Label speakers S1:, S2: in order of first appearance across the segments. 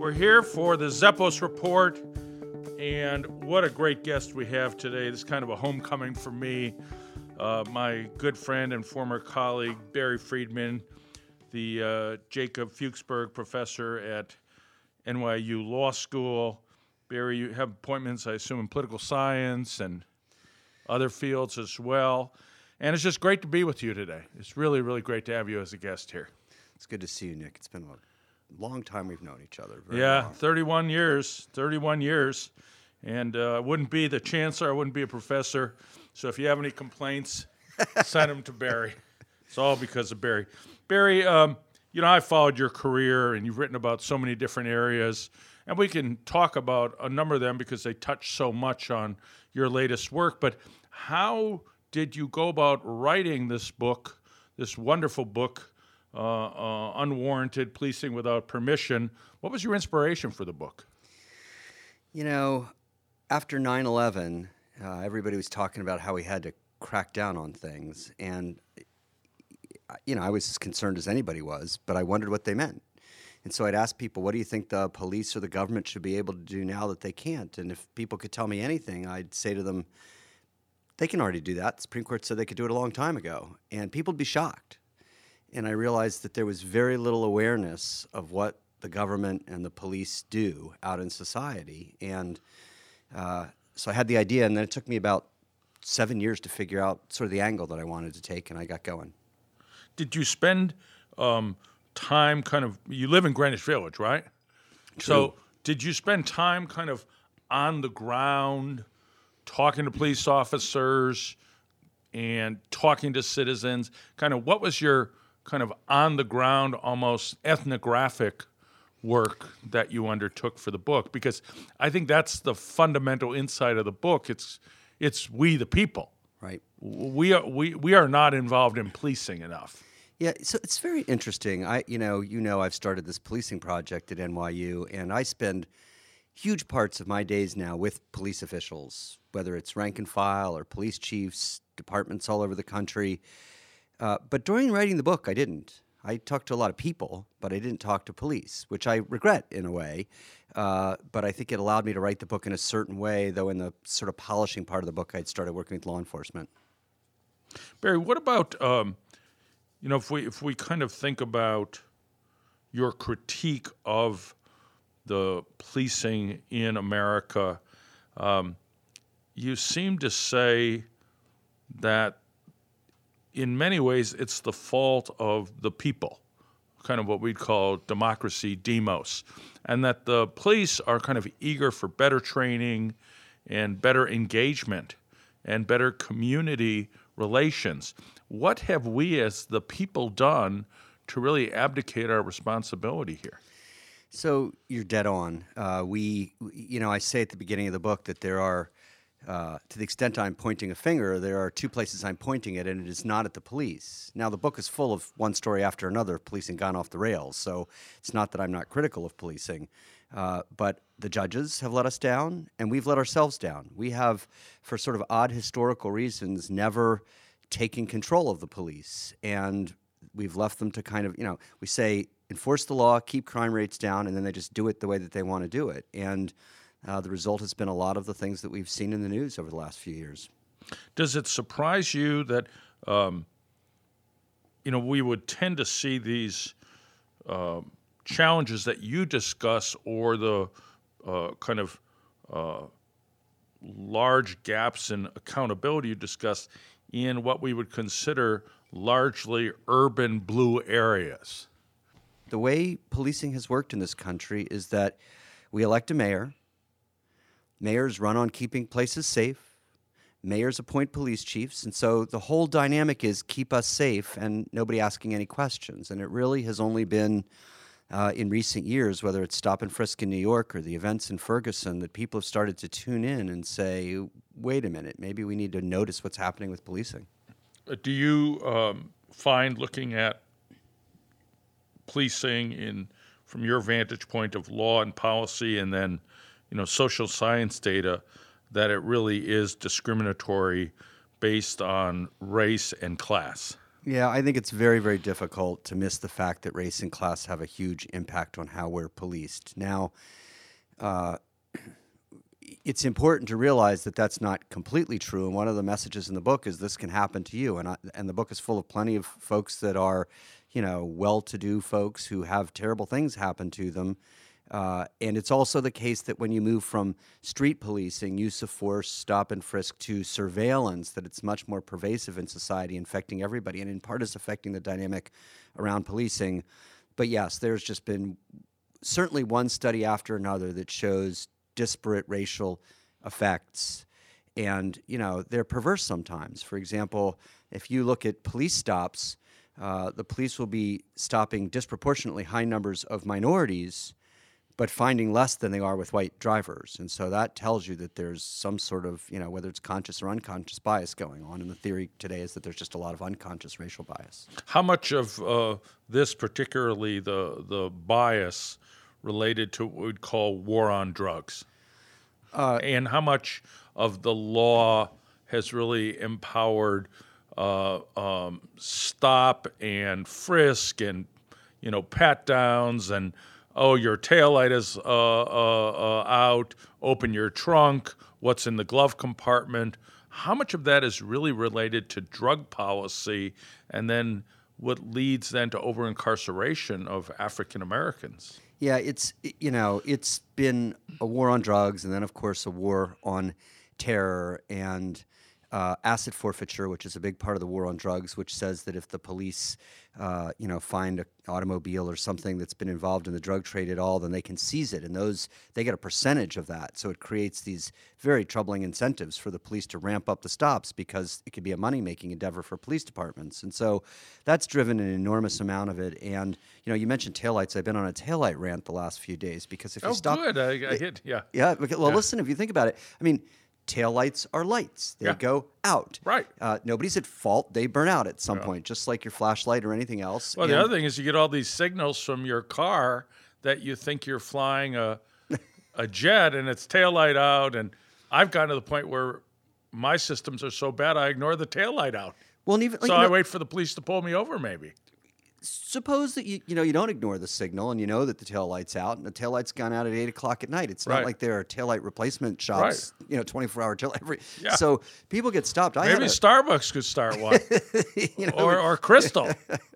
S1: We're here for the Zeppos Report, and what a great guest we have today. This is kind of a homecoming for me. My good friend and former colleague, Barry Friedman, the Jacob Fuchsberg professor at NYU Law School. Barry, you have appointments, I assume, in political science and other fields as well. And it's just great to be with you today. It's really, really great to have you as a guest here.
S2: It's good to see you, Nick. It's been a long time we've known each other.
S1: Yeah,
S2: long.
S1: 31 years. And I wouldn't be the chancellor, I wouldn't be a professor. So if you have any complaints, send them to Barry. It's all because of Barry. Barry, I followed your career, and you've written about so many different areas. And we can talk about a number of them because they touch so much on your latest work. But how did you go about writing this book, this wonderful book, Unwarranted Policing Without Permission? What was your inspiration for the book?
S2: After 9/11, everybody was talking about how we had to crack down on things. And, I was as concerned as anybody was, but I wondered what they meant. And so I'd ask people, what do you think the police or the government should be able to do now that they can't? And if people could tell me anything, I'd say to them, they can already do that. The Supreme Court said they could do it a long time ago. And people would be shocked. And I realized that there was very little awareness of what the government and the police do out in society. And so I had the idea, and then it took me about 7 years to figure out sort of the angle that I wanted to take, and I got going.
S1: Did you spend time you live in Greenwich Village, right?
S2: True.
S1: So did you spend time kind of on the ground, talking to police officers and talking to citizens? Kind of what was your kind of on-the-ground, almost ethnographic work that you undertook for the book? Because I think that's the fundamental insight of the book. It's we the people.
S2: Right.
S1: We are not involved in policing enough.
S2: Yeah, so it's very interesting. I've started this policing project at NYU, and I spend huge parts of my days now with police officials, whether it's rank and file or police chiefs, departments all over the country. But during writing the book, I didn't. I talked to a lot of people, but I didn't talk to police, which I regret in a way. But I think it allowed me to write the book in a certain way, though in the sort of polishing part of the book, I'd started working with law enforcement.
S1: Barry, what about, if we kind of think about your critique of the policing in America, you seem to say that in many ways, it's the fault of the people, kind of what we'd call democracy demos, and that the police are kind of eager for better training and better engagement and better community relations. What have we as the people done to really abdicate our responsibility here?
S2: So you're dead on. I say at the beginning of the book that there are, to the extent I'm pointing a finger, there are two places I'm pointing it, and it is not at the police. Now, the book is full of one story after another of policing gone off the rails, so it's not that I'm not critical of policing. But the judges have let us down, and we've let ourselves down. We have, for sort of odd historical reasons, never taken control of the police, and we've left them to kind of, we say, enforce the law, keep crime rates down, and then they just do it the way that they want to do it. And the result has been a lot of the things that we've seen in the news over the last few years.
S1: Does it surprise you that, we would tend to see these challenges that you discuss, or the kind of large gaps in accountability you discuss, in what we would consider largely urban blue areas?
S2: The way policing has worked in this country is that we elect a mayor. Mayors run on keeping places safe. Mayors appoint police chiefs. And so the whole dynamic is keep us safe and nobody asking any questions. And it really has only been in recent years, whether it's stop and frisk in New York or the events in Ferguson, that people have started to tune in and say, wait a minute, maybe we need to notice what's happening with policing.
S1: Do you find, looking at policing from your vantage point of law and policy, and then social science data, that it really is discriminatory based on race and class?
S2: Yeah, I think it's very, very difficult to miss the fact that race and class have a huge impact on how we're policed. Now, it's important to realize that that's not completely true. And one of the messages in the book is this can happen to you. And the book is full of plenty of folks that are, well-to-do folks who have terrible things happen to them. And it's also the case that when you move from street policing, use of force, stop and frisk, to surveillance, that it's much more pervasive in society, infecting everybody, and in part is affecting the dynamic around policing. But yes, there's just been certainly one study after another that shows disparate racial effects, and they're perverse sometimes. For example, if you look at police stops, the police will be stopping disproportionately high numbers of minorities, but finding less than they are with white drivers. And so that tells you that there's some sort of, whether it's conscious or unconscious bias going on. And the theory today is that there's just a lot of unconscious racial bias.
S1: How much of this, particularly the bias, related to what we'd call war on drugs? And how much of the law has really empowered stop and frisk and, pat downs and, oh, your taillight is out, open your trunk, what's in the glove compartment? How much of that is really related to drug policy, and then what leads then to over-incarceration of African Americans?
S2: Yeah, it's been a war on drugs, and then of course a war on terror and asset forfeiture, which is a big part of the war on drugs, which says that if the police, find an automobile or something that's been involved in the drug trade at all, then they can seize it, and they get a percentage of that. So it creates these very troubling incentives for the police to ramp up the stops, because it could be a money-making endeavor for police departments. And so that's driven an enormous amount of it. And you mentioned taillights. I've been on a taillight rant the last few days, because if you stop,
S1: good, I hit, yeah.
S2: Yeah. Well, listen, if you think about it, taillights are lights. They go out.
S1: Right.
S2: Nobody's at fault. They burn out at some point, just like your flashlight or anything else.
S1: Well, the other thing is you get all these signals from your car that you think you're flying a jet, and it's taillight out. And I've gotten to the point where my systems are so bad I ignore the taillight out.
S2: Well, and even,
S1: so I wait for the police to pull me over, maybe.
S2: Suppose that you don't ignore the signal, and you know that the taillight's out, and the taillight's gone out at 8 o'clock at night. It's not like there are taillight replacement shops, 24-hour taillight. Yeah. So people get stopped.
S1: Maybe Starbucks could start one, or Crystal.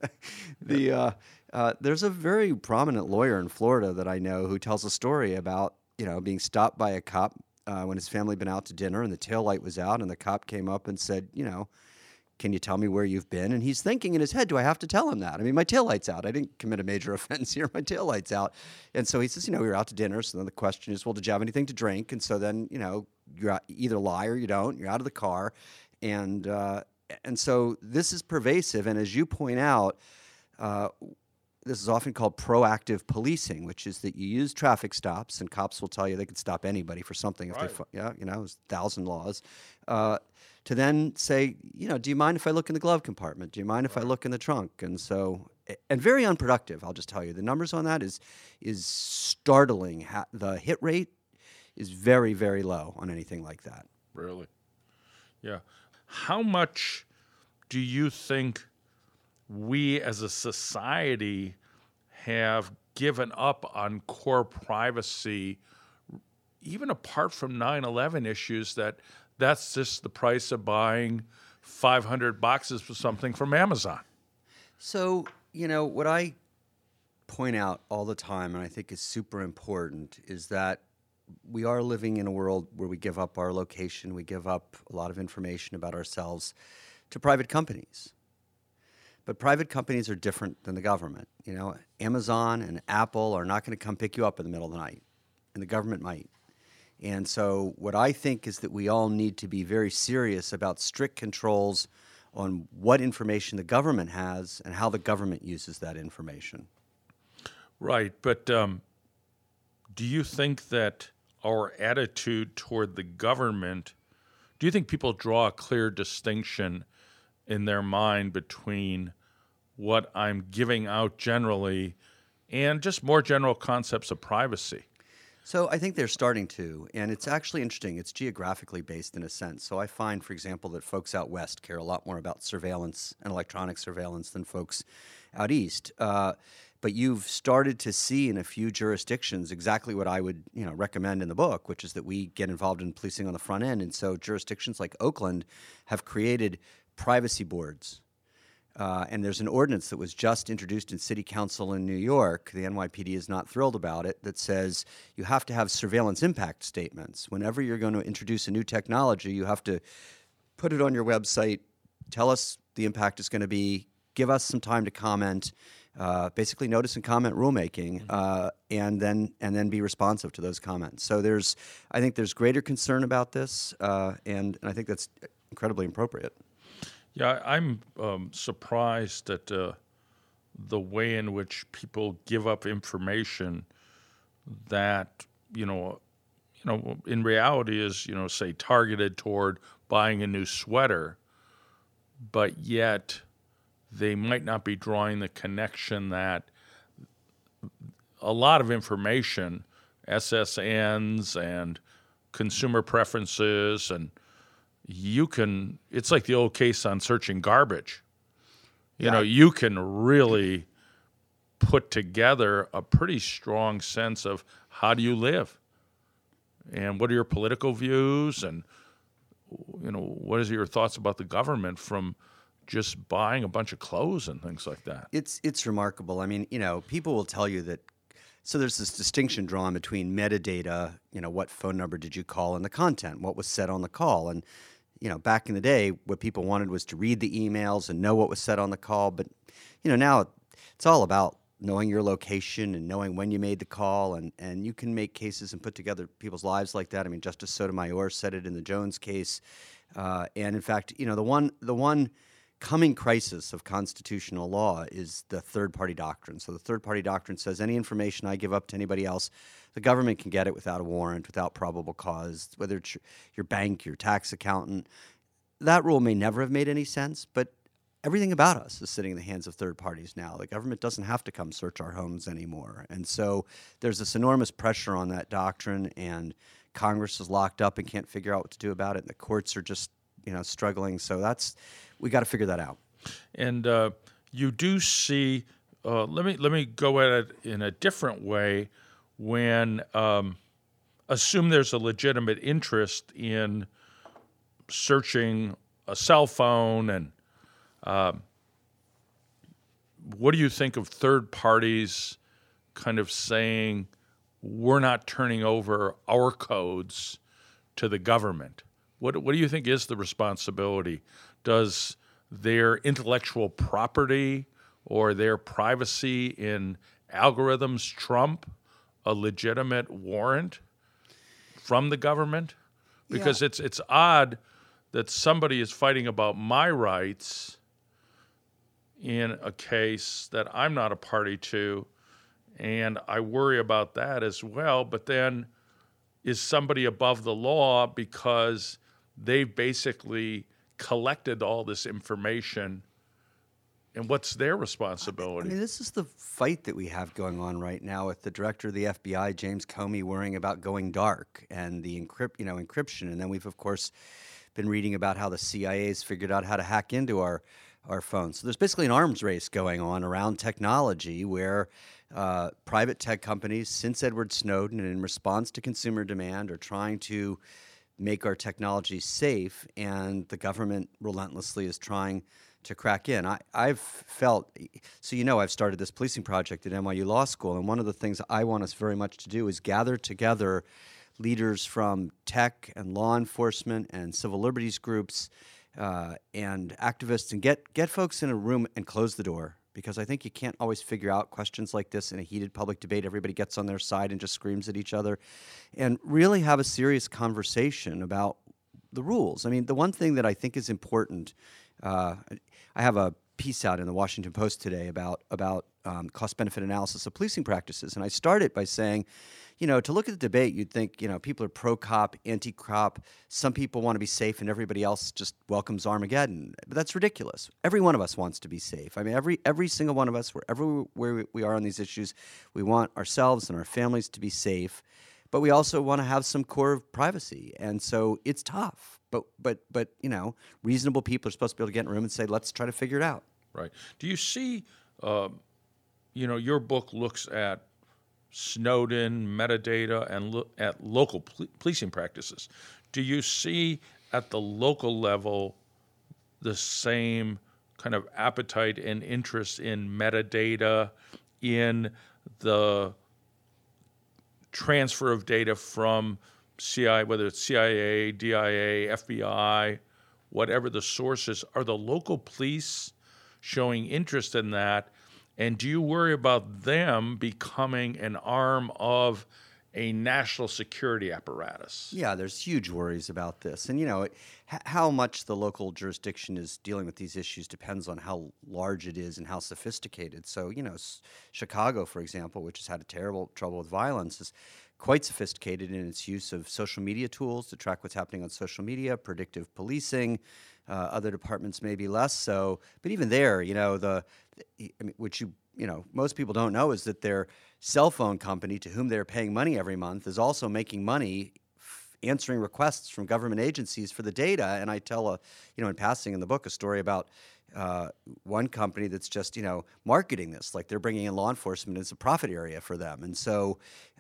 S2: There's a very prominent lawyer in Florida that I know who tells a story about being stopped by a cop when his family had been out to dinner, and the taillight was out, and the cop came up and said, can you tell me where you've been? And he's thinking in his head, do I have to tell him that? My taillight's out. I didn't commit a major offense here. My taillight's out. And so he says, we were out to dinner. So then the question is, well, did you have anything to drink? And so then, you either lie or you don't. You're out of the car. And so this is pervasive. And as you point out, this is often called proactive policing, which is that you use traffic stops, and cops will tell you they could stop anybody for something if there's 1,000 laws. To then say, do you mind if I look in the glove compartment? Do you mind if I look in the trunk? And so, and very unproductive, I'll just tell you. The numbers on that is startling. The hit rate is very, very low on anything like that.
S1: Really? Yeah. How much do you think we as a society have given up on core privacy, even apart from 9/11 issues, that's just the price of buying 500 boxes for something from Amazon?
S2: So, what I point out all the time, and I think is super important, is that we are living in a world where we give up our location, we give up a lot of information about ourselves to private companies. But private companies are different than the government. Amazon and Apple are not going to come pick you up in the middle of the night, and the government might. And so what I think is that we all need to be very serious about strict controls on what information the government has and how the government uses that information.
S1: Right. But do you think that our attitude toward the government, do you think people draw a clear distinction in their mind between what I'm giving out generally and just more general concepts of privacy?
S2: So I think they're starting to, and it's actually interesting. It's geographically based in a sense. So I find, for example, that folks out west care a lot more about surveillance and electronic surveillance than folks out east. But you've started to see in a few jurisdictions exactly what I would, recommend in the book, which is that we get involved in policing on the front end. And so jurisdictions like Oakland have created privacy boards. And there's an ordinance that was just introduced in City Council in New York. The NYPD is not thrilled about it. That says you have to have surveillance impact statements. Whenever you're going to introduce a new technology, you have to put it on your website, tell us the impact is going to be, give us some time to comment, basically notice and comment rulemaking, and then be responsive to those comments. So I think there's greater concern about this, and I think that's incredibly appropriate.
S1: Yeah, I'm surprised at the way in which people give up information that in reality is say targeted toward buying a new sweater, but yet they might not be drawing the connection that a lot of information, SSNs and consumer preferences and it's like the old case on searching garbage. You can really put together a pretty strong sense of how do you live and what are your political views and, what is your thoughts about the government from just buying a bunch of clothes and things like that.
S2: It's remarkable. I mean, people will tell you that. So there's this distinction drawn between metadata, what phone number did you call, and the content, what was said on the call. And back in the day, what people wanted was to read the emails and know what was said on the call. But, now it's all about knowing your location and knowing when you made the call. And you can make cases and put together people's lives like that. I mean, Justice Sotomayor said it in the Jones case. And in fact, the one coming crisis of constitutional law is the third-party doctrine. So the third-party doctrine says any information I give up to anybody else, the government can get it without a warrant, without probable cause, whether it's your bank, your tax accountant. That rule may never have made any sense, but everything about us is sitting in the hands of third parties now. The government doesn't have to come search our homes anymore. And so there's this enormous pressure on that doctrine, and Congress is locked up and can't figure out what to do about it, and the courts are just struggling. So we got to figure that out.
S1: And you do see. Let me go at it in a different way. When assume there's a legitimate interest in searching a cell phone, and what do you think of third parties kind of saying we're not turning over our codes to the government? What do you think is the responsibility? Does their intellectual property or their privacy in algorithms trump a legitimate warrant from the government? Because it's odd that somebody is fighting about my rights in a case that I'm not a party to, and I worry about that as well. But then is somebody above the law because they've basically collected all this information, and what's their responsibility?
S2: I mean, this is the fight that we have going on right now with the director of the FBI, James Comey, worrying about going dark and the encryption. And then we've, of course, been reading about how the CIA has figured out how to hack into our phones. So there's basically an arms race going on around technology where private tech companies, since Edward Snowden and in response to consumer demand, are trying to make our technology safe, and the government relentlessly is trying to crack in. I've felt, so I've started this policing project at NYU Law School, and one of the things I want us very much to do is gather together leaders from tech and law enforcement and civil liberties groups and activists, and get folks in a room and close the door. Because I think you can't always figure out questions like this in a heated public debate. Everybody gets on their side and just screams at each other, and really have a serious conversation about the rules. I mean, the one thing that I think is important, I have a piece out in the Washington Post today about cost-benefit analysis of policing practices, and I started by saying, to look at the debate, you'd think, people are pro-cop, anti-cop. Some people want to be safe, and everybody else just welcomes Armageddon. But that's ridiculous. Every one of us wants to be safe. I mean, every single one of us, wherever we are on these issues, we want ourselves and our families to be safe. but we also want to have some core of privacy. And so it's tough. But reasonable people are supposed to be able to get in a room and say, let's try to figure it out.
S1: Right. Do you see, your book looks at Snowden, metadata, and at local policing practices. Do you see at the local level the same kind of appetite and interest in metadata, in the transfer of data from CIA, whether it's CIA, DIA, FBI, whatever the sources? Are the local police showing interest in that? And do you worry about them becoming an arm of a national security apparatus?
S2: Yeah, there's huge worries about this. And, how much the local jurisdiction is dealing with these issues depends on how large it is and how sophisticated. So, Chicago, for example, which has had a terrible trouble with violence, is quite sophisticated in its use of social media tools to track what's happening on social media, predictive policing. Other departments maybe less so. But even there, which most people don't know is that their cell phone company, to whom they're paying money every month, is also making money answering requests from government agencies for the data. And I tell in passing in the book, a story about one company that's just, marketing this, like they're bringing in law enforcement as a profit area for them. And so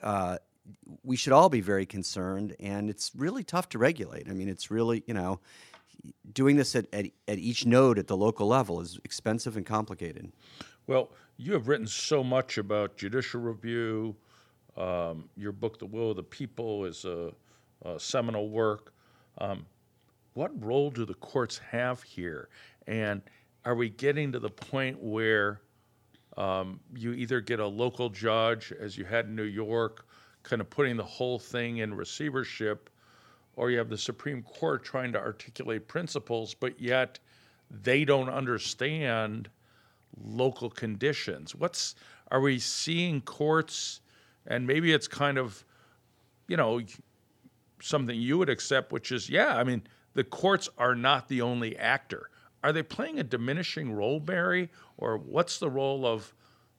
S2: we should all be very concerned, and it's really tough to regulate. I mean, it's really, doing this at each node at the local level is expensive and complicated.
S1: Well, you have written so much about judicial review. Your book, The Will of the People, is a seminal work. What role do the courts have here? And are we getting to the point where you either get a local judge, as you had in New York, kind of putting the whole thing in receivership, or you have the Supreme Court trying to articulate principles, but yet they don't understand local conditions? Are we seeing courts, and maybe it's kind of, something you would accept, which is, the courts are not the only actor. Are they playing a diminishing role, Barry, or what's the role of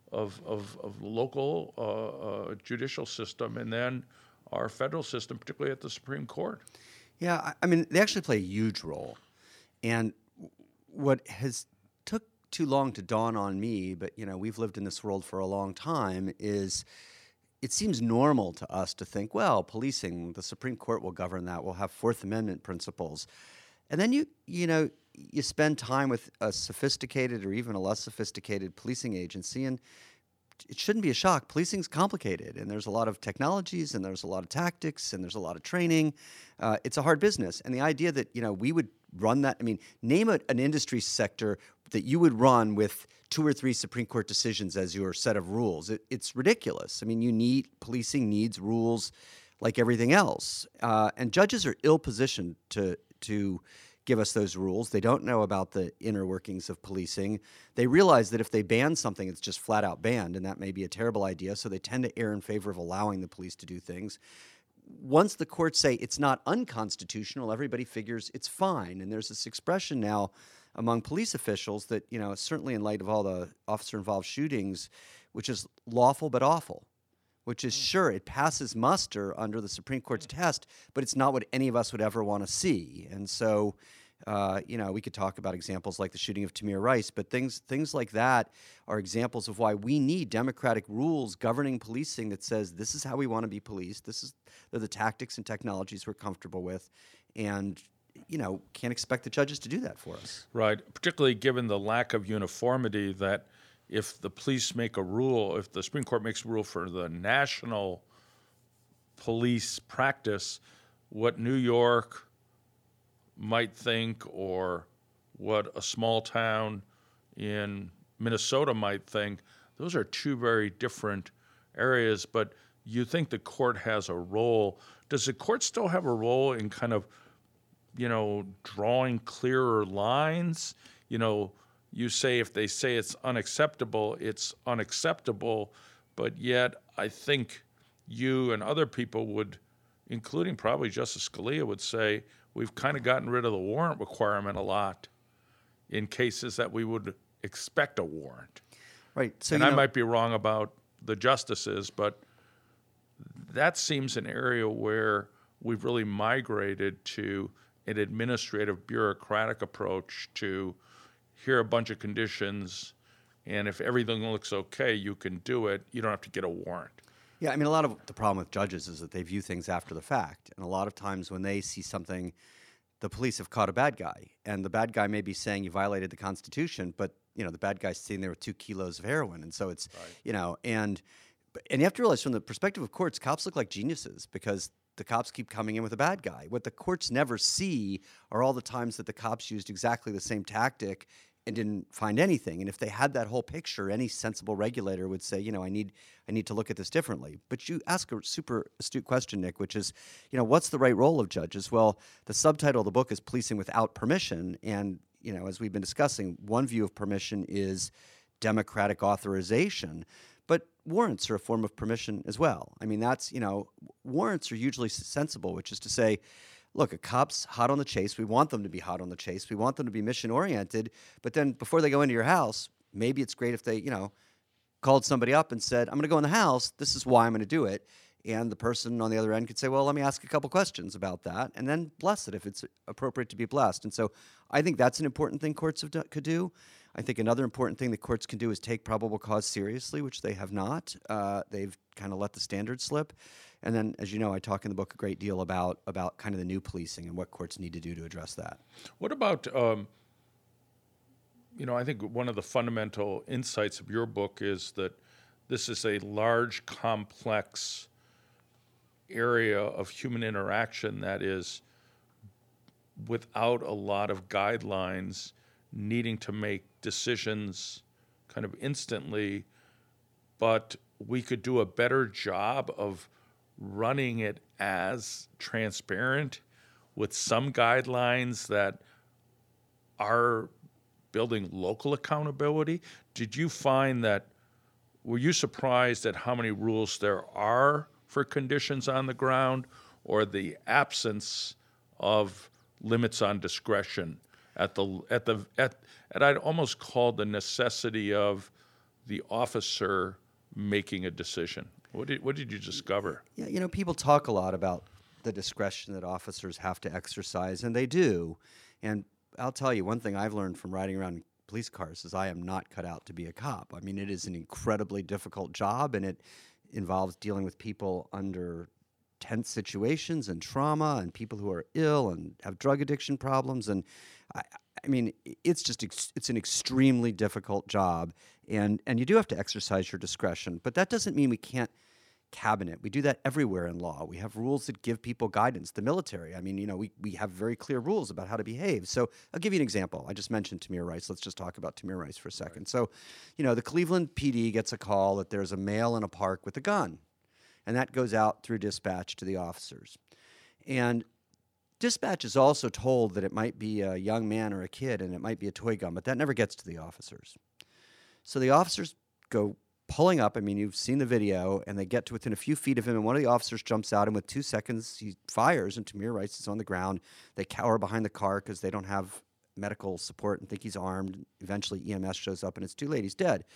S1: local judicial system and then our federal system, particularly at the Supreme Court?
S2: Yeah, they actually play a huge role. And what has took too long to dawn on me, but, we've lived in this world for a long time, is it seems normal to us to think, well, policing, the Supreme Court will govern that. We'll have Fourth Amendment principles. And then you spend time with a sophisticated or even a less sophisticated policing agency, and it shouldn't be a shock. Policing's complicated, and there's a lot of technologies, and there's a lot of tactics, and there's a lot of training. It's a hard business. And the idea that, we would run that, name an industry sector that you would run with 2 or 3 Supreme Court decisions as your set of rules. It's ridiculous. Policing needs rules like everything else. And judges are ill-positioned to give us those rules. They don't know about the inner workings of policing. They realize that if they ban something, it's just flat out banned, and that may be a terrible idea, so they tend to err in favor of allowing the police to do things. Once the courts say it's not unconstitutional, everybody figures it's fine. And there's this expression now among police officials that, certainly in light of all the officer-involved shootings, which is lawful but awful, which is, sure, it passes muster under the Supreme Court's test, but it's not what any of us would ever want to see. And so, we could talk about examples like the shooting of Tamir Rice, but things like that are examples of why we need democratic rules governing policing that says this is how we want to be policed, they're the tactics and technologies we're comfortable with, and can't expect the judges to do that for us.
S1: Right, particularly given the lack of uniformity that if the police make a rule, if the Supreme Court makes a rule for the national police practice, what New York might think or what a small town in Minnesota might think, those are 2 very different areas. But you think the court has a role. Does the court still have a role in kind of, drawing clearer lines? You say if they say it's unacceptable, but yet I think you and other people would, including probably Justice Scalia, would say we've kind of gotten rid of the warrant requirement a lot in cases that we would expect a warrant.
S2: Right. So,
S1: and I might be wrong about the justices, but that seems an area where we've really migrated to an administrative bureaucratic approach to here are a bunch of conditions, and if everything looks okay, you can do it. You don't have to get a warrant.
S2: Yeah, I mean, a lot of the problem with judges is that they view things after the fact. And a lot of times when they see something, the police have caught a bad guy, and the bad guy may be saying you violated the Constitution, but, the bad guy's sitting there with 2 kilos of heroin. And so it's, and you have to realize from the perspective of courts, cops look like geniuses because the cops keep coming in with a bad guy. What the courts never see are all the times that the cops used exactly the same tactic and didn't find anything. And if they had that whole picture, any sensible regulator would say, I need to look at this differently. But you ask a super astute question, Nick, which is, what's the right role of judges? Well, the subtitle of the book is Policing Without Permission. And, as we've been discussing, one view of permission is democratic authorization. But warrants are a form of permission as well. I mean, that's, warrants are usually sensible, which is to say, look, a cop's hot on the chase. We want them to be hot on the chase. We want them to be mission-oriented. But then before they go into your house, maybe it's great if they, called somebody up and said, I'm going to go in the house. This is why I'm going to do it. And the person on the other end could say, well, let me ask a couple questions about that, and then bless it if it's appropriate to be blessed. And so I think that's an important thing courts could do. I think another important thing that courts can do is take probable cause seriously, which they have not. They've kind of let the standards slip. And then, as you know, I talk in the book a great deal about kind of the new policing and what courts need to do to address that.
S1: What about, I think one of the fundamental insights of your book is that this is a large, complex area of human interaction that is without a lot of guidelines, needing to make decisions kind of instantly, but we could do a better job of running it as transparent with some guidelines that are building local accountability. Did you find that, were you surprised at how many rules there are for conditions on the ground, or the absence of limits on discretion at I'd almost call the necessity of the officer making a decision? What did you discover?
S2: Yeah, people talk a lot about the discretion that officers have to exercise, and they do. And I'll tell you, one thing I've learned from riding around in police cars is I am not cut out to be a cop. I mean, it is an incredibly difficult job, and it involves dealing with people under tense situations and trauma and people who are ill and have drug addiction problems. And I mean, it's an extremely difficult job, and you do have to exercise your discretion. But that doesn't mean we can't cabinet. We do that everywhere in law. We have rules that give people guidance. The military, I mean, we have very clear rules about how to behave. So I'll give you an example. I just mentioned Tamir Rice. Let's just talk about Tamir Rice for a second. Right. So, the Cleveland PD gets a call that there's a male in a park with a gun, and that goes out through dispatch to the officers. And dispatch is also told that it might be a young man or a kid, and it might be a toy gun, but that never gets to the officers. So the officers go pulling up. I mean, you've seen the video, and they get to within a few feet of him, and one of the officers jumps out, and with 2 seconds, he fires, and Tamir Rice is on the ground. They cower behind the car because they don't have medical support and think he's armed. Eventually, EMS shows up, and it's too late. He's dead.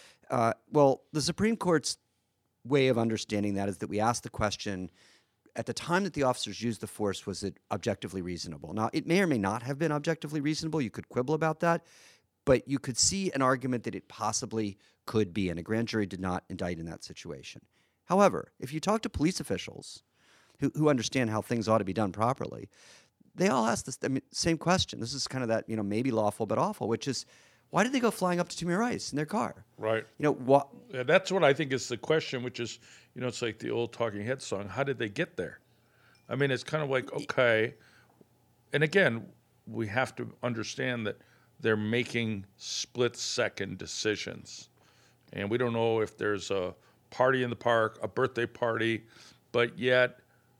S2: Well, the Supreme Court's way of understanding that is that we ask the question, at the time that the officers used the force, was it objectively reasonable? Now, it may or may not have been objectively reasonable. You could quibble about that. But you could see an argument that it possibly could be, and a grand jury did not indict in that situation. However, if you talk to police officials who understand how things ought to be done properly, they all ask this same question. This is kind of that, maybe lawful but awful, which is, why did they go flying up to Tamir Rice in their car?
S1: Right.
S2: What?
S1: Yeah, that's what I think is the question, which is, it's like the old Talking Heads song, how did they get there? I mean, it's kind of like, okay. And again, we have to understand that they're making split-second decisions. And we don't know if there's a party in the park, a birthday party, but yet,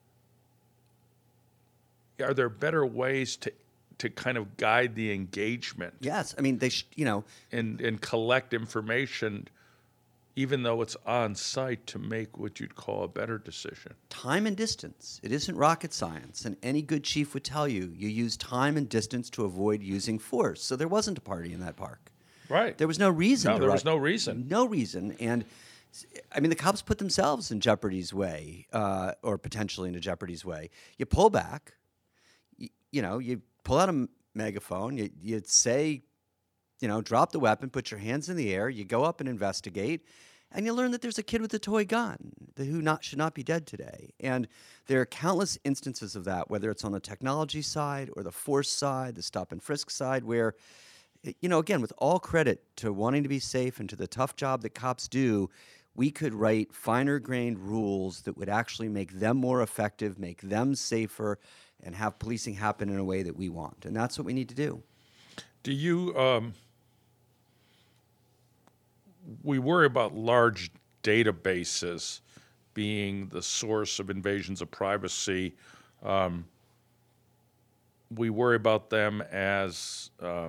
S1: are there better ways to kind of guide the engagement?
S2: Yes. I mean,
S1: and collect information, even though it's on site, to make what you'd call a better decision.
S2: Time and distance. It isn't rocket science. And any good chief would tell you use time and distance to avoid using force. So there wasn't a party in that park.
S1: Right.
S2: There was no reason.
S1: No, there was no reason.
S2: No reason. And I mean, the cops put themselves in jeopardy's way, or potentially into jeopardy's way. You pull back, you pull out a megaphone, you say, drop the weapon, put your hands in the air, you go up and investigate, and you learn that there's a kid with a toy gun who should not be dead today. And there are countless instances of that, whether it's on the technology side or the force side, the stop and frisk side, where, again, with all credit to wanting to be safe and to the tough job that cops do, we could write finer-grained rules that would actually make them more effective, make them safer, and have policing happen in a way that we want. And that's what we need to do.
S1: Do you we worry about large databases being the source of invasions of privacy. We worry about them as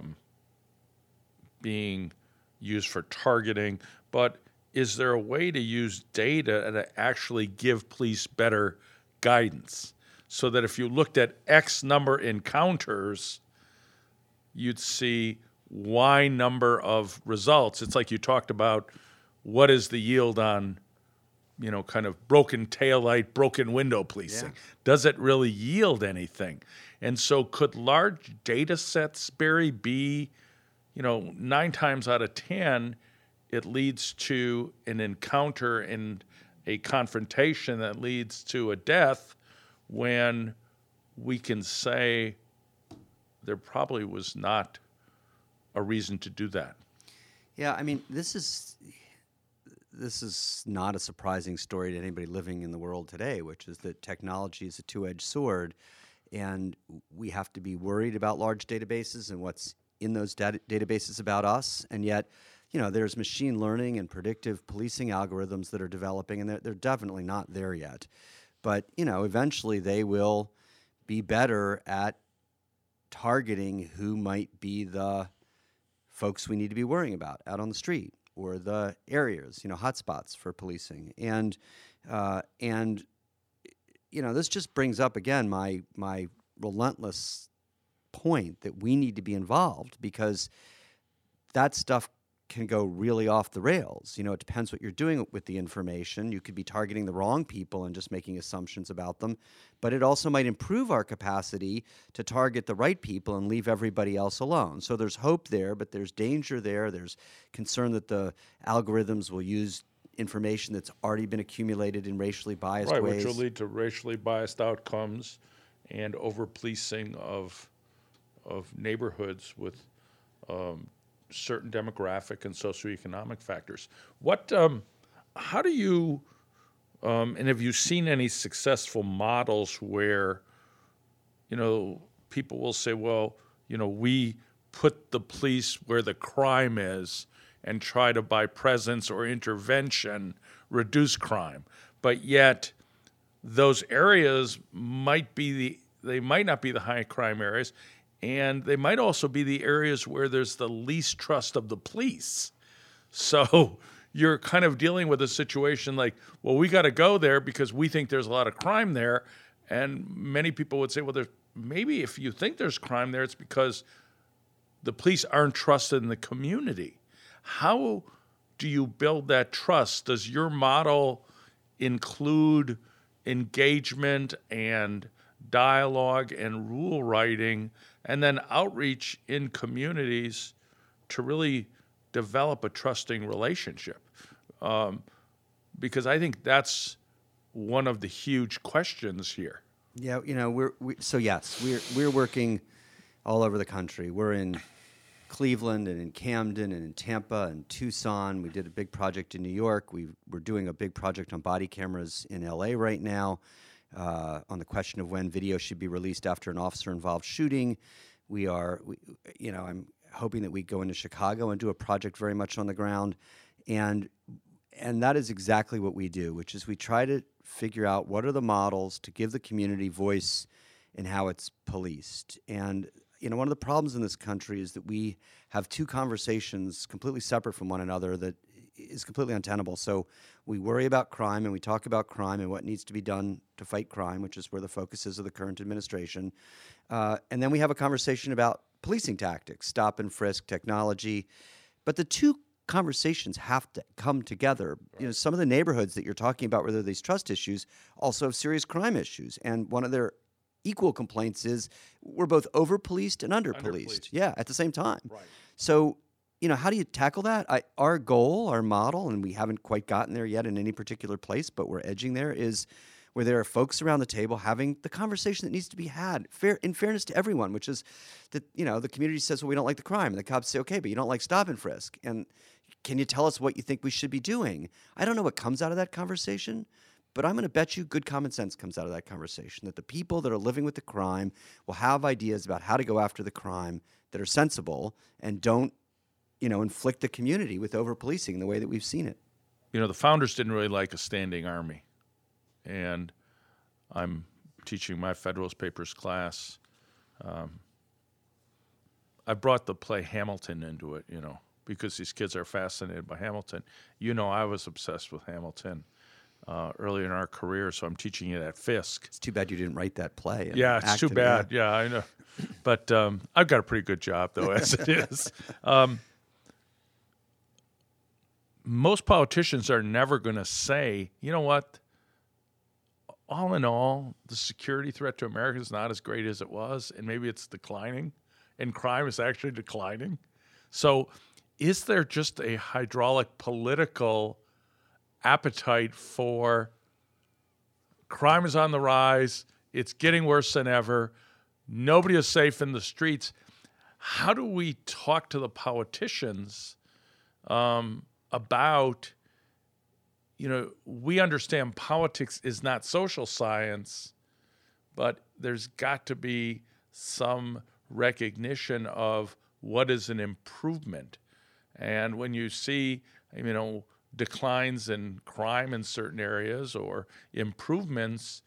S1: being used for targeting, but is there a way to use data to actually give police better guidance so that if you looked at X number encounters, you'd see Y number of results? It's like you talked about, what is the yield on, kind of broken taillight, broken window policing? Yeah. Does it really yield anything? And so could large data sets, Barry, be, 9 times out of 10, it leads to an encounter and a confrontation that leads to a death, when we can say there probably was not a reason to do that?
S2: Yeah, I mean, this is not a surprising story to anybody living in the world today, which is that technology is a two-edged sword, and we have to be worried about large databases and what's in those databases about us, and yet, there's machine learning and predictive policing algorithms that are developing, and they're definitely not there yet. But, eventually they will be better at targeting who might be the folks we need to be worrying about out on the street, or the areas, hotspots for policing. And this just brings up, again, my relentless point that we need to be involved, because that stuff can go really off the rails. It depends what you're doing with the information. You could be targeting the wrong people and just making assumptions about them, but it also might improve our capacity to target the right people and leave everybody else alone. So there's hope there, but there's danger there. There's concern that the algorithms will use information that's already been accumulated in racially biased ways.
S1: Right, which will lead to racially biased outcomes and over-policing of neighborhoods with certain demographic and socioeconomic factors. How do you, and have you seen any successful models where, people will say, well, we put the police where the crime is and try to, by presence or intervention, reduce crime. But yet those areas might not be the high crime areas, and they might also be the areas where there's the least trust of the police. So you're kind of dealing with a situation like, well, we got to go there because we think there's a lot of crime there. And many people would say, well, maybe if you think there's crime there, it's because the police aren't trusted in the community. How do you build that trust? Does your model include engagement and dialogue and rule writing, and then outreach in communities to really develop a trusting relationship? Because I think that's one of the huge questions here.
S2: Yeah, we're working all over the country. We're in Cleveland and in Camden and in Tampa and Tucson. We did a big project in New York. We're doing a big project on body cameras in LA right now. On the question of when video should be released after an officer-involved shooting. I'm hoping that we go into Chicago and do a project very much on the ground. And that is exactly what we do, which is we try to figure out what are the models to give the community voice in how it's policed. And, one of the problems in this country is that we have two conversations completely separate from one another that is completely untenable. So we worry about crime and we talk about crime and what needs to be done to fight crime, which is where the focus is of the current administration. And then we have a conversation about policing tactics, stop and frisk, technology. But the two conversations have to come together. You know, some of the neighborhoods that you're talking about, where there are these trust issues, also have serious crime issues. And one of their equal complaints is we're both over-policed and under-policed. Yeah, at the same time.
S1: Right.
S2: So, you know, how do you tackle that? Our goal, our model, and we haven't quite gotten there yet in any particular place, but we're edging there, is where there are folks around the table having the conversation that needs to be had, in fairness to everyone, which is that, you know, the community says, well, we don't like the crime. And the cops say, okay, but you don't like stop and frisk. And can you tell us what you think we should be doing? I don't know what comes out of that conversation, but I'm going to bet you good common sense comes out of that conversation, that the people that are living with the crime will have ideas about how to go after the crime that are sensible and don't, you know, inflict the community with over-policing the way that we've seen it.
S1: You know, the founders didn't really like a standing army. And I'm teaching my Federalist Papers class. I brought the play Hamilton into it, you know, because these kids are fascinated by Hamilton. You know, I was obsessed with Hamilton early in our career, so I'm teaching it at Fisk.
S2: It's too bad you didn't write that play.
S1: Yeah, it's too bad. Yeah, I know. But I've got a pretty good job, though, as it is. Most politicians are never going to say, you know what, all in all, the security threat to America is not as great as it was, and maybe it's declining, and crime is actually declining. So is there just a hydraulic political appetite for crime is on the rise, it's getting worse than ever, nobody is safe in the streets? How do we talk to the politicians about, you know, we understand politics is not social science, but there's got to be some recognition of what is an improvement. And when you see, you know, declines in crime in certain areas or improvements,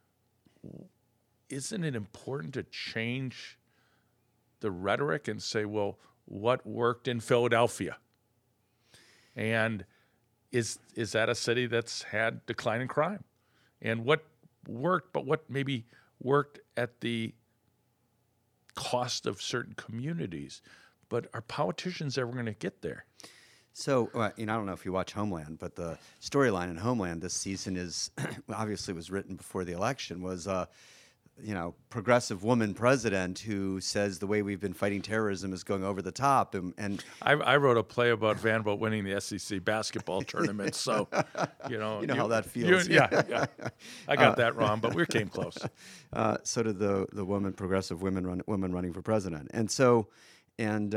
S1: isn't it important to change the rhetoric and say, well, what worked in Philadelphia? And is that a city that's had decline in crime? And what worked, but what maybe worked at the cost of certain communities? But are politicians ever going to get there?
S2: So, you know, I don't know if you watch Homeland, but the storyline in Homeland this season is, obviously was written before the election, was you know, progressive woman president who says the way we've been fighting terrorism is going over the top. And
S1: I wrote a play about Vanderbilt winning the SEC basketball tournament, so you know
S2: how that feels.
S1: Yeah. I got that wrong, but we came close.
S2: So did the progressive women running for president, and so in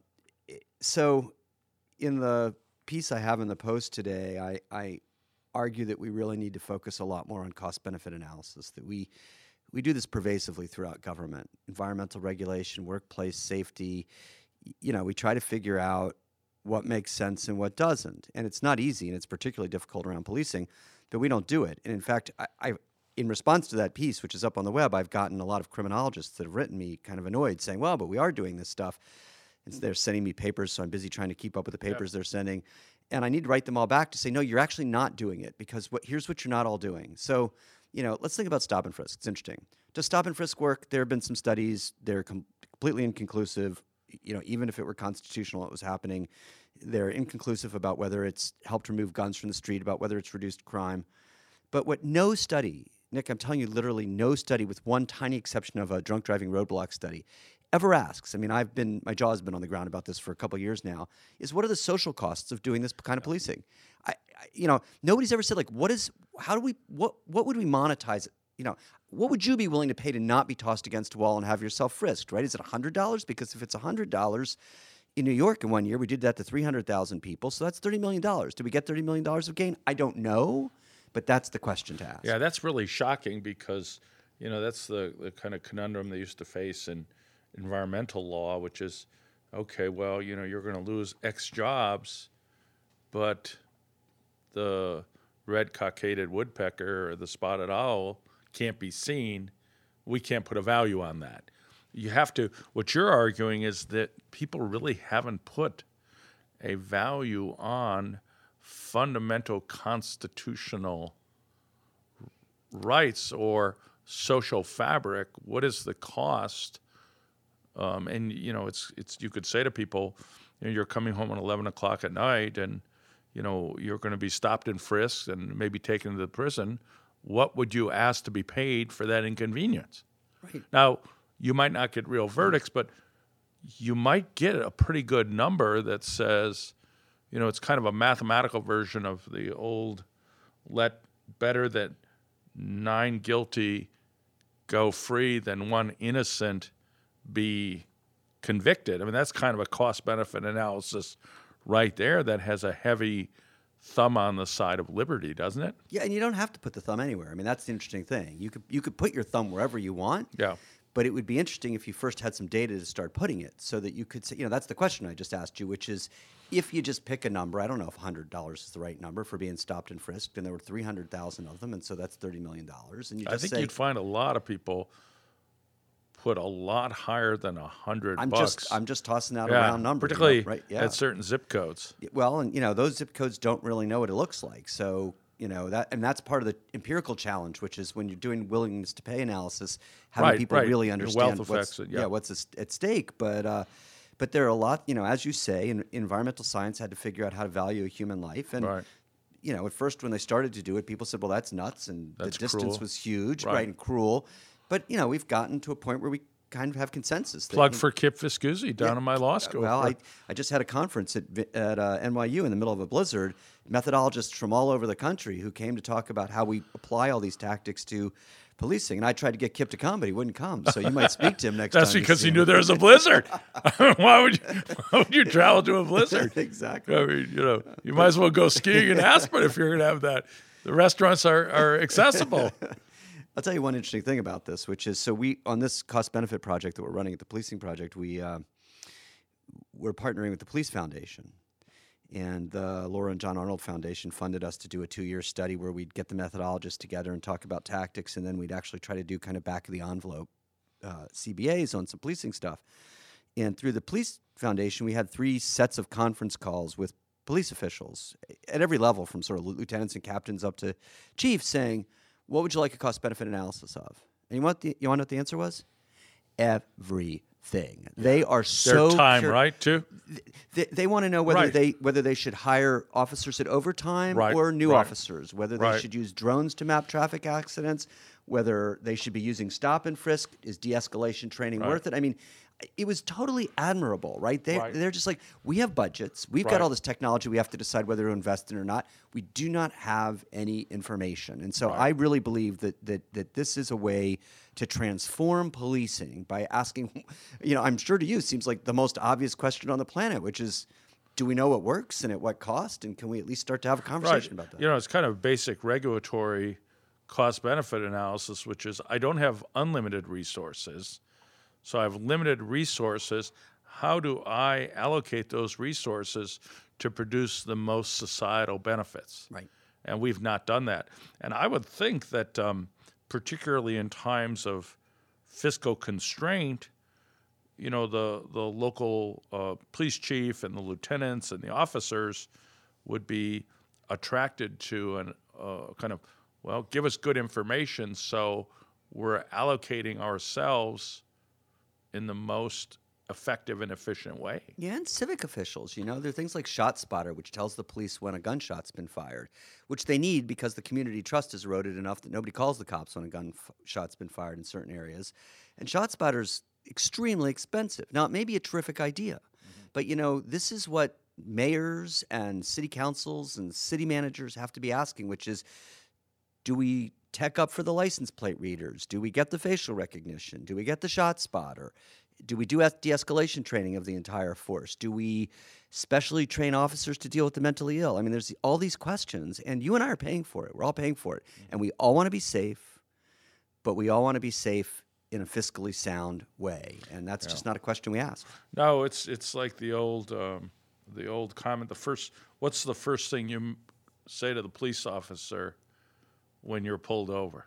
S2: the piece I have in the Post today, I argue that we really need to focus a lot more on cost-benefit analysis, that we do this pervasively throughout government, environmental regulation, workplace safety. You know, we try to figure out what makes sense and what doesn't. And it's not easy, and it's particularly difficult around policing, but we don't do it. And in fact, I in response to that piece, which is up on the web, I've gotten a lot of criminologists that have written me kind of annoyed, saying, well, but we are doing this stuff. And they're sending me papers, so I'm busy trying to keep up with the papers they're sending. And I need to write them all back to say, no, you're actually not doing it, because here's what you're not all doing. So, you know, let's think about stop and frisk. It's interesting. Does stop and frisk work? There have been some studies. They're completely inconclusive. You know, even if it were constitutional, what was happening, they're inconclusive about whether it's helped remove guns from the street, about whether it's reduced crime. But what no study, Nick, I'm telling you, literally no study, with one tiny exception of a drunk driving roadblock study, ever asks, I mean, my jaw has been on the ground about this for a couple of years now, is what are the social costs of doing this kind of policing? You know, nobody's ever said, like, what would we monetize it? You know, what would you be willing to pay to not be tossed against a wall and have yourself frisked, right? Is it $100? Because if it's $100 in New York in 1 year, we did that to 300,000 people, so that's $30 million. Did we get $30 million of gain? I don't know, but that's the question to ask.
S1: Yeah, that's really shocking, because, you know, that's the kind of conundrum they used to face in environmental law, which is, okay, well, you know, you're going to lose X jobs, but the red cockaded woodpecker or the spotted owl can't be seen. We can't put a value on that. You have to, what you're arguing is that people really haven't put a value on fundamental constitutional rights or social fabric. What is the cost? And you know, it's you could say to people, you're coming home at 11 o'clock at night and, you're going to be stopped and frisked and maybe taken to the prison, what would you ask to be paid for that inconvenience?
S2: Right.
S1: Now, you might not get real verdicts, but you might get a pretty good number that says, it's kind of a mathematical version of the old better that 9 guilty go free than 1 innocent be convicted. I mean, that's kind of a cost-benefit analysis right there that has a heavy thumb on the side of liberty, doesn't it?
S2: Yeah, and you don't have to put the thumb anywhere. I mean, that's the interesting thing. You could put your thumb wherever you want.
S1: Yeah.
S2: But it would be interesting if you first had some data to start putting it so that you could say, that's the question I just asked you, which is if you just pick a number, I don't know if $100 is the right number for being stopped and frisked, and there were 300,000 of them, and so that's $30 million. And you
S1: I think you'd find a lot of people put a lot higher than $100.
S2: I'm just tossing out a round number.
S1: Particularly
S2: right?
S1: at certain zip codes.
S2: Well, and those zip codes don't really know what it looks like. So, that's part of the empirical challenge, which is when you're doing willingness to pay analysis, having people really understand what's at stake. But there are a lot, as you say, environmental science had to figure out how to value a human life. And, at first when they started to do it, people said, well, that's nuts. And
S1: that's
S2: the distance
S1: cruel.
S2: was huge, right, and cruel. But, we've gotten to a point where we kind of have consensus.
S1: Plug for Kip Viscusi down in my law school.
S2: Well, I just had a conference at NYU in the middle of a blizzard, methodologists from all over the country who came to talk about how we apply all these tactics to policing. And I tried to get Kip to come, but he wouldn't come. So you might speak to him next time.
S1: That's because he knew there was a blizzard. Why would you travel to a blizzard?
S2: Exactly.
S1: I mean, you might as well go skiing in Aspen if you're going to have that. The restaurants are accessible.
S2: I'll tell you one interesting thing about this, which is, so we, on this cost-benefit project that we're running at the Policing Project, we're partnering with the Police Foundation. And the Laura and John Arnold Foundation funded us to do a 2-year study where we'd get the methodologists together and talk about tactics, and then we'd actually try to do kind of back-of-the-envelope CBAs on some policing stuff. And through the Police Foundation, we had 3 sets of conference calls with police officials at every level, from sort of lieutenants and captains up to chiefs, saying, what would you like a cost-benefit analysis of? And you want to know what the answer was? Everything. They are so
S1: their time, right? Too.
S2: They want to know whether they should hire officers at overtime or new officers, whether they should use drones to map traffic accidents, whether they should be using stop and frisk. Is de-escalation training worth it? I mean, it was totally admirable, right? They're just like, we have budgets. We've got all this technology. We have to decide whether to invest in or not. We do not have any information. And so I really believe that this is a way to transform policing by asking, I'm sure to you, seems like the most obvious question on the planet, which is, do we know what works and at what cost? And can we at least start to have a conversation about that?
S1: It's kind of basic regulatory cost-benefit analysis, which is I don't have unlimited resources. So I have limited resources. How do I allocate those resources to produce the most societal benefits?
S2: Right.
S1: And we've not done that. And I would think that particularly in times of fiscal constraint, the local police chief and the lieutenants and the officers would be attracted to an kind of, give us good information so we're allocating ourselves in the most effective and efficient way.
S2: Yeah, and civic officials, there are things like ShotSpotter, which tells the police when a gunshot's been fired, which they need because the community trust is eroded enough that nobody calls the cops when a gunshot's been fired in certain areas. And ShotSpotter's extremely expensive. Now, it may be a terrific idea, but, this is what mayors and city councils and city managers have to be asking, which is, do we tech up for the license plate readers? Do we get the facial recognition? Do we get the ShotSpotter? Do we do de-escalation training of the entire force? Do we specially train officers to deal with the mentally ill? I mean, there's all these questions, and you and I are paying for it. We're all paying for it. And we all want to be safe, but we all want to be safe in a fiscally sound way. And that's just not a question we ask.
S1: No, it's like the old comment. What's the first thing you say to the police officer when you're pulled over?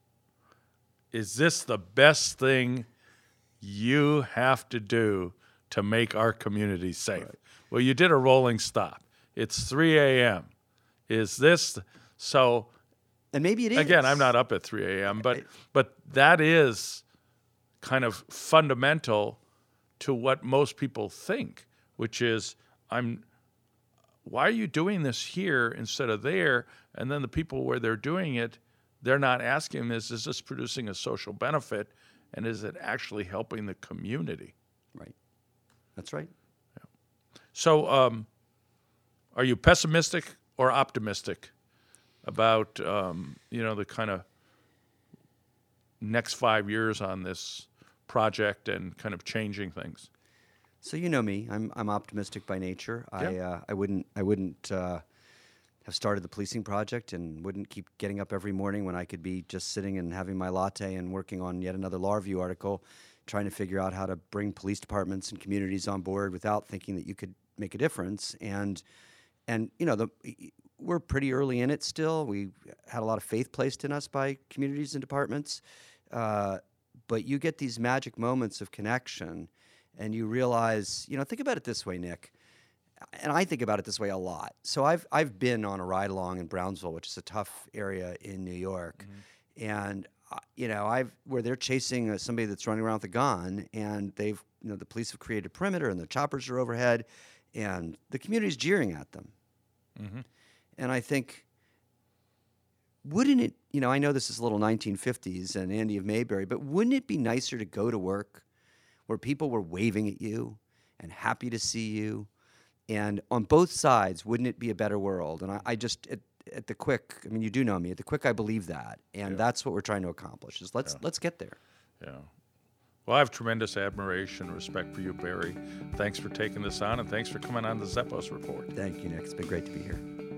S1: Is this the best thing you have to do to make our community safe? Right. Well, you did a rolling stop. It's 3 a.m. Is this so?
S2: And maybe it is.
S1: Again, I'm not up at 3 a.m., but that is kind of fundamental to what most people think which is why are you doing this here instead of there? And then the people where they're doing it, they're not asking this, is this producing a social benefit, and is it actually helping the community?
S2: Right. That's right.
S1: So are you pessimistic or optimistic about, the kind of next 5 years on this project and kind of changing things?
S2: So you know me, I'm optimistic by nature.
S1: Yeah.
S2: I wouldn't have started the policing project and wouldn't keep getting up every morning when I could be just sitting and having my latte and working on yet another law review article, trying to figure out how to bring police departments and communities on board without thinking that you could make a difference. And we're pretty early in it still. We had a lot of faith placed in us by communities and departments, but you get these magic moments of connection, and you realize, think about it this way, Nick. And I think about it this way a lot. So I've been on a ride along in Brownsville, which is a tough area in New York, and where they're chasing somebody that's running around with a gun, and they've the police have created a perimeter, and the choppers are overhead, and the community's jeering at them. And I think, wouldn't it? I know this is a little 1950s and Andy of Mayberry, but wouldn't it be nicer to go to work where people were waving at you and happy to see you? And on both sides, wouldn't it be a better world? And I just, at the Quick, you do know me, at the Quick I believe that. And that's what we're trying to accomplish, is let's get there.
S1: Yeah. Well, I have tremendous admiration and respect for you, Barry. Thanks for taking this on, and thanks for coming on the Zeppos Report.
S2: Thank you, Nick. It's been great to be here.